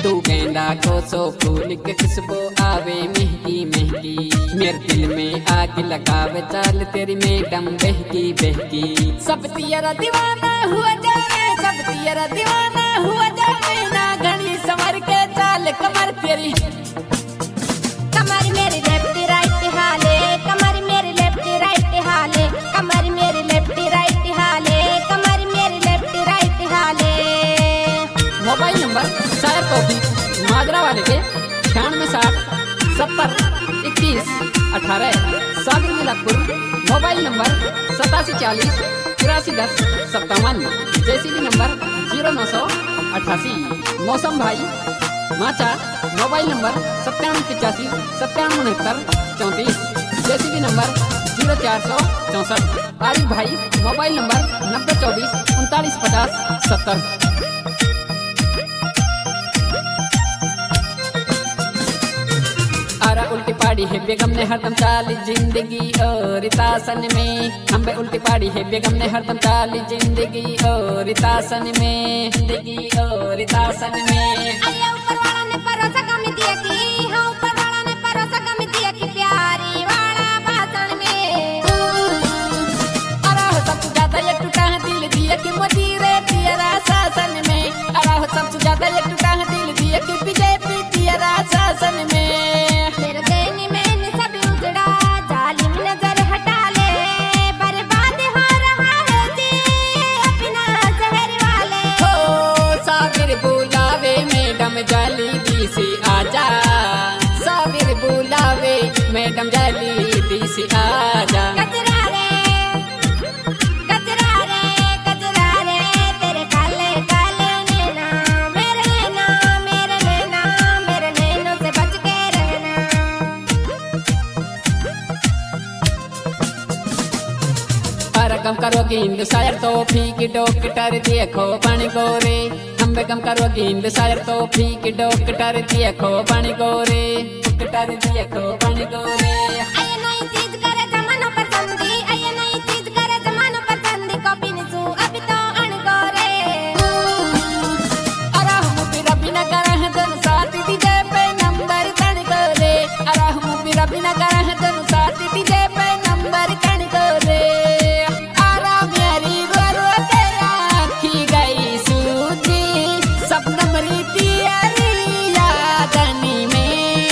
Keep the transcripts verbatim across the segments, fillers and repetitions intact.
तू गेंदा को सो फूल के खुशबू आवे महकी महकी, मेरे दिल में आग लगावे चाल तेरी मैडम बहकी बहकी। सब तेरा दीवाना हुआ जाए, सब तेरा दीवाना हुआ जाए, ना घनी संवर के चाल कमर तेरी, कमर मेरी लेफ्ट राइट हाले, कमर मेरी लेफ्ट राइट हाले, कमर मेरी लेफ्ट राइट हाले, कमर मेरी लेफ्ट राइट हाले। मोबाइल नंबर शायर कॉफी माजरा वाले के छियानवे साठ सत्तर इक्कीस अठारह, सागर मिलापुर। मोबाइल नंबर सतासी चालीस तिरासी दस सत्तावन, जेसीबी नंबर जीरो नौ सौ अठासी। मौसम भाई माचा मोबाइल नंबर सत्तानवे पिचासी सत्तानवे उनहत्तर चौंतीस, जेसीबी नंबर जीरो चार सौ चौंसठ। आरिफ भाई मोबाइल नंबर नब्बे चौबीस उनतालीस पचास सत्तर। आरा उल्टी पाड़ी है बेगम ने हरदम चाली जिंदगी और तासन में, हम पे उल्टी पाड़ी है बेगम ने हरदम चाली जिंदगी और तासन में, जिंदगी और तासन में। अल्लाह ऊपर वाला ने भरोसा कम दिया कि, हाँ ऊपर वाला ने भरोसा कम दिया कि प्यारी वाला भाषण में। अरा हो सबसे ज्यादा ये टूटा है दिल दिया कि मोदी रे तेरा शासन में, अरा हो सबसे ज्यादा ये टूटा है दिल दिया कि बीजेपी तेरा शासन में। मेरे देनी मैंने सब उजड़ा, जालिम नजर हटा ले, बर्बाद हो रहा है जी अपना शहर वाले। हो साबिर बुलावे मैडम जल्दी से आजा, साबिर बुलावे मैडम जल्दी से आजा। कचरा रे कचरा रे कचरा रे तेरे काले काले नैना, मेरे नैना मेरे नैना मेरे नैनों से बच के रहना। अरे गम करोगी हिंद शायर तो फीक डॉक्टर देखो बन गोरे, हम पे गम करोगी हिंद शायर तो फीक डॉक्टर देखो बन गोरे, डॉक्टर देखो बन गोरे। आये नई चीज करे जमानो पसंदी, आये नई चीज करे जमानो पसंदी, कॉपी निसू अभी तो अणगोरे। अरे हम बिना बिना करे हैं दोनों साथ डीजे पे नंबर तन गोरे, अरे हम बिना बिना करे हैं दोनों साथ डीजे पे नंबर तन गोरे। अरे मेरी रो रो के आँखी गई सूजी, सपनम रीति यारी यादनी में।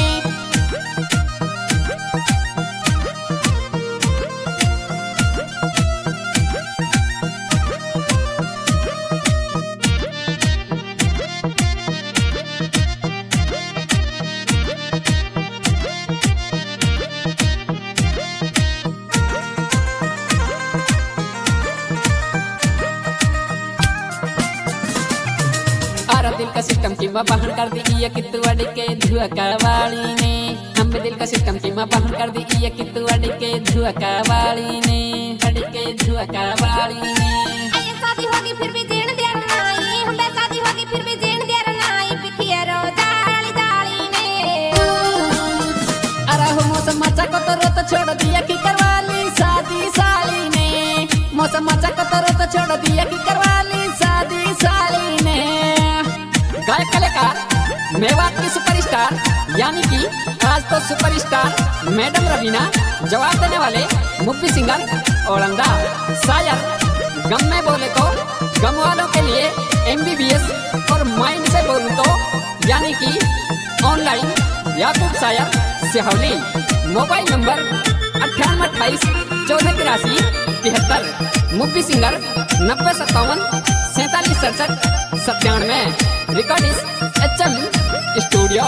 आरा दिल का सिस्टम की माँ बहन कर दी ये कितु अड़ी के धुआ कावाली ने, हम दिल का सिस्टम की माँ बहन कर दी ये कितु अड़ी के धुआ कावाली ने, अड़ी के धुआ कावाली ने। आये शादी होगी फिर भी जीण दिया नाई, हम बे शादी होगी फिर भी जीण दिया नाई, बिखिया रो जाली जाली ने। अरे हो मौसम मचा को तो रो तो छोड़ दिया कि करवाली शादी साली ने, मौसम मचा को तो रो तो छोड़ दिया कि करवाली शादी साली ने। गायक कलाकार मेवात की सुपरस्टार यानी कि आज तो सुपरस्टार मैडम रवीना, जवाब देने वाले मुफ्ती सिंगर औरंदा शायर। गम में बोले तो गम वालों के लिए एमबीबीएस और माइंड से बोलूं तो यानी कि ऑनलाइन याकूब शायर सिहौली। मोबाइल नंबर अट्ठानवे अट्ठाईस चौदह तिरासी तिहत्तर, मुफ्ती सिंगर नब्बे सत्तावन सैतालीस सड़सठ सत्तानवे। Recordings H M studio.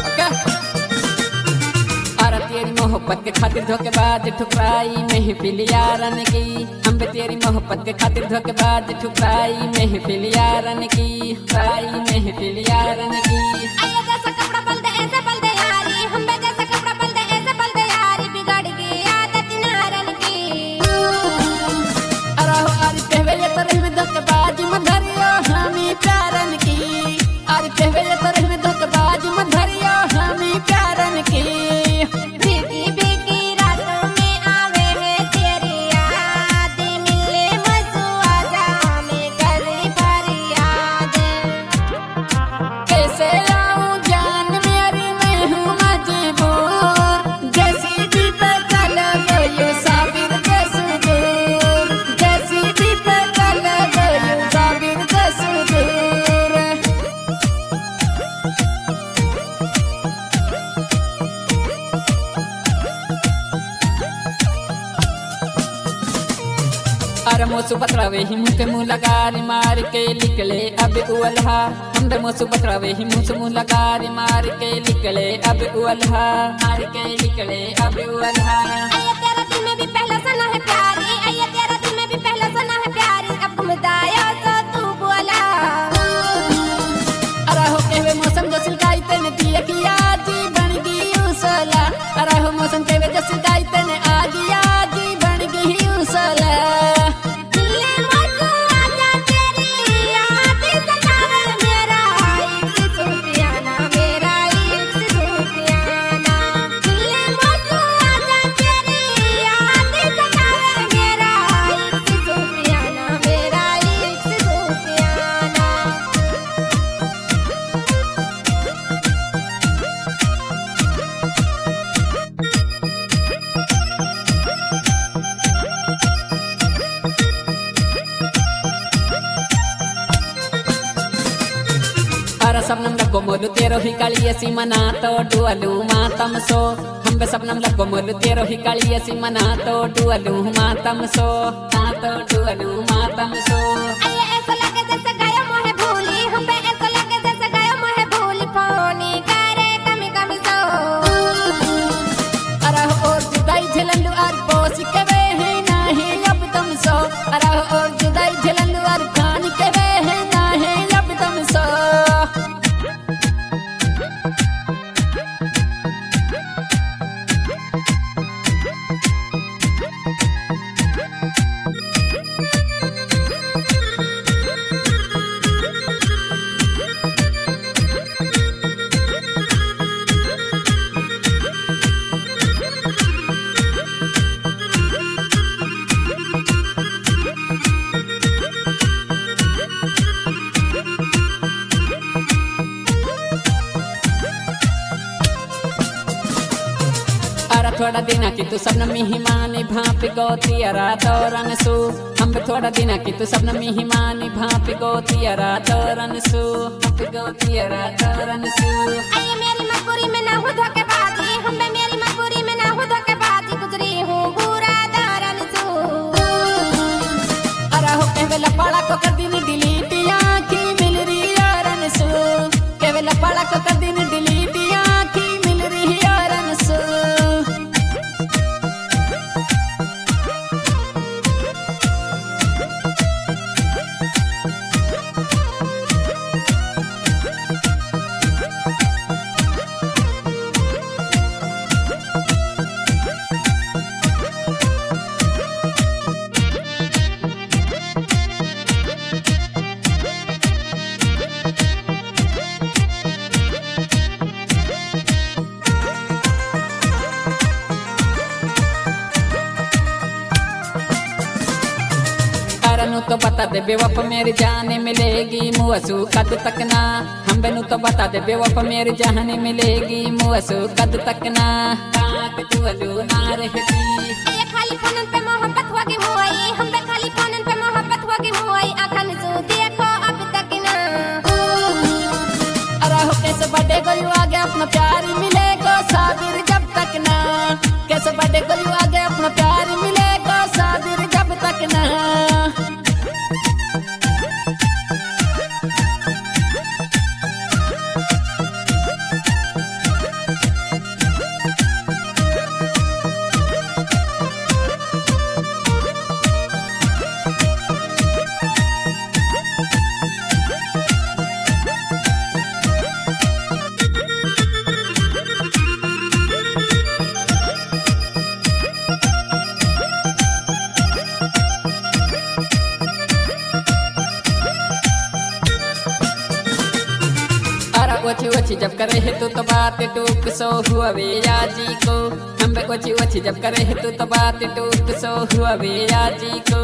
अरे तेरी मोहब्बत के खातिर धोखेबाज ठुकराई महफिल यारन की, हम पे तेरी मोहब्बत के खातिर धोखेबाज ठुकराई महफिल यारन की, ठुकराई महफिल यारन की। आये जैसा कपड़ा बल दे ऐसे बल दे यारी, हम बे जैसा कपड़ा बल दे ऐसे बल दे यारी, बिगड़ गई आदत नारन की। अरे हो आज कहवे ये तो रहमे धोखेबाज मधरिया हमी प्यारन की, आज कहवे ये तो रहमे धोखेबाज मधरिया हमी प्यारन की। भीगी भीगी रातों में आवे है तेरी याद, मिले मजुआ जा में कर फरियाद। कैसे आऊं अरे मोसु बतरावे ही मुँह के मुँह लगारी मार के निकले अब उलहा हम बे मोसु बतरावे ही मुँह से मुँह लगारी मार के निकले अब उलहा मार के निकले अब उलहा आया तेरा दिल में भी पहला सना है प्यारी आया तेरा दिल में भी पहला सना है प्यारी अब घुमदाया तो तू बोला अरे हो के वे मौसम जो सिलकाई तेने दिया किया जी बन गई उसला अरे हो मौसम के वे जो सिलकाई तेने आ गया जी बन गई उसला सबनम लगो मोलू तेरो ही काली ऐसी मना तो डुअलू मातम सो हम बे सबनम लगो मोलू तेरो ही काली ऐसी मना तो डुअलू मातम सो हाँ तो डुअलू मातम सो आया ऐसा लगे जैसे गया मोहे भूली हम बे ऐसा लगे जैसे गया मोहे भूली फोनी करे कमी कमी सो अरे हो और जुदाई झेलंदू और पोस के वे है नहीं अब तुम सो अरे हो और जुदाई झेलंदू और खानी के वे है नहीं अब तुम सो थोड़ा दिना की तू सब मिहिमानी भाप गोतियरा दौरन सु हम भी थोड़ा दिना की तू सब मिहिमानी भाप गोतियरा दौरन सु भाप गोतियरा दौरन सु आया मेरी मजबूरी में ना हो धोखेबाजी हम बे मेरी मजबूरी में ना हो धोखेबाजी गुजरी हूँ बुरा दौरन सु अरे हो केवल पाड़ा को कर दिन डिलीट आँखी मिल रही यारन सु केवल पाड़ा को कर दिन डिलीट आँखी मिल रही यारन सु तो बता दे बेवफ मेरी जाने मिलेगी मुआसू कद तक ना हम बेनु तो बता दे बेवफ मेरी जाने मिलेगी मुआसू कद तक ना काट तू अलू ना रहती ये खाली फोनन पे मोहब्बत होगी मुई हम बे खाली फोनन पे मोहब्बत होगी मुई आँखन सु देखो अब तक ना अरे हो कैसे बड़े गलू आगे अपना प्यार मिलेगा साबिर जब तक ना कैसे बड़े गलू आगे अपना प्यार मिलेगा साबिर जब तक ना ओछी ओछी जब करे है तू तो बात टूक सो हुआ वे आजी को हम बे ओछी ओछी जब करे है तू तो बात टूक सो हुआ वे आजी को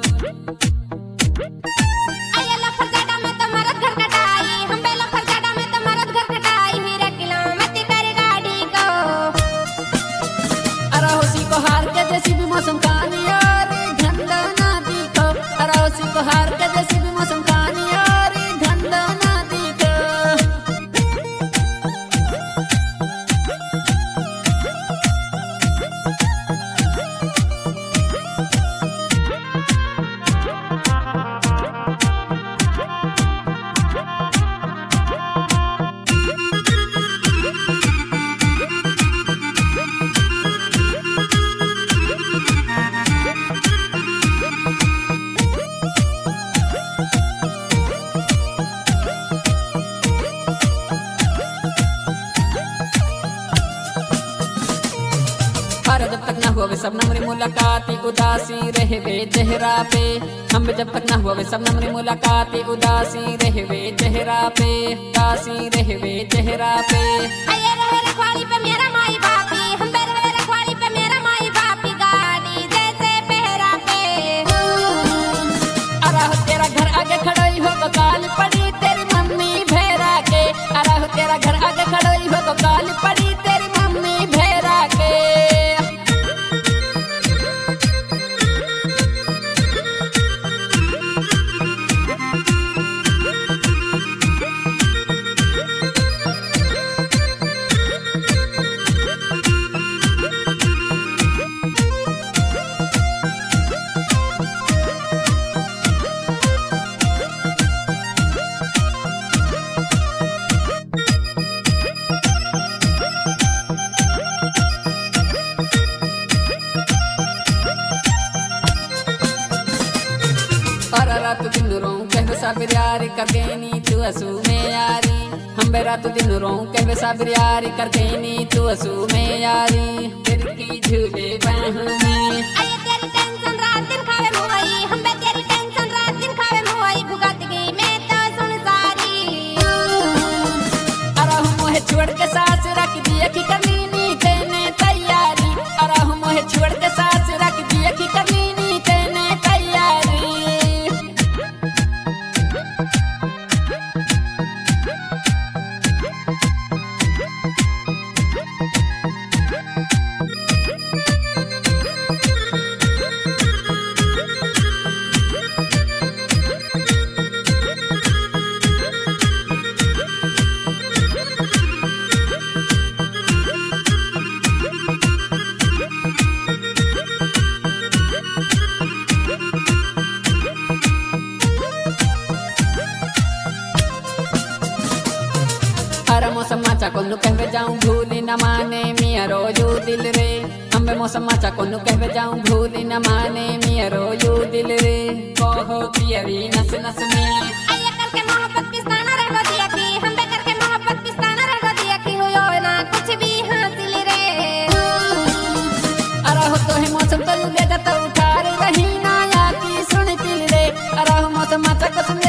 आया लफर जाडा में तो मरद घर कटाई हम बे लफर जाडा में तो मरद घर कटाई हीरा किला मत कर गाड़ी को अरे होसी को हार के जैसी भी मौसम कहानी यार धंधा ना दिखो अरे होसी को हार के जैसी भी मौसम कहानी यार धंधा ना दिखो मुलाकात उदासी रहवे चेहरा पे। हम जब तक ना हुआ वे सब नमरी मुलाकात उदासी रहवे चेहरा पे, उदासी रहवे चेहरा पे। अये रहे रखवाली पे मेरा माई बापी, हम पे रहे रखवाली पे मेरा माई बापी, गाड़ी जैसे पहरा पे। अरे हो तेरा घर आगे खड़ोई हो तो गाल पड़ी तेरी मम्मी भेरा के। अरे हो तेरा घर आगे खड़ोई हो तो गाल पड़ी तेरी मम्मी भेरा के। अरे रात दिन रोऊं कहवे साबिर यारी कर देनी तू असू में यारी। हम बे रात दिन रोऊं कहवे साबिर यारी कर देनी तू असू में यारी। तेरी की झूले बाहों में अये तेरी टेंशन रात दिन खावे मुआई, हम पे तेरी टेंशन रात दिन खावे मुआई, भुगत गई मैं तो सुन सारी। अरे हम मोहे छोड़ के सास रख दिए की करनी नी तेने तैयारी। अरे हम मोहे छोड़ के सास रख दिए की करनी नी तेने तैयारी। अरे मौसम माचा कोनु कहवे जाऊं भूली न माने मिया रोजू दिल रे। हमें मौसम माचा कोनु कहवे जाऊं भूली न माने मिया रोजू दिल रे। कहो पियरी नस नस में अये करके मोहब्बत पिस्ताना रह दिया की, हम पे करके मोहब्बत पिस्ताना रह दिया की, हुयो ना कुछ भी हासिल रे। अरे हो तो है मौसम तलू ले जाता उठार रही ना या की सुन तिल रे। अरे हो मौसम माचा को सुन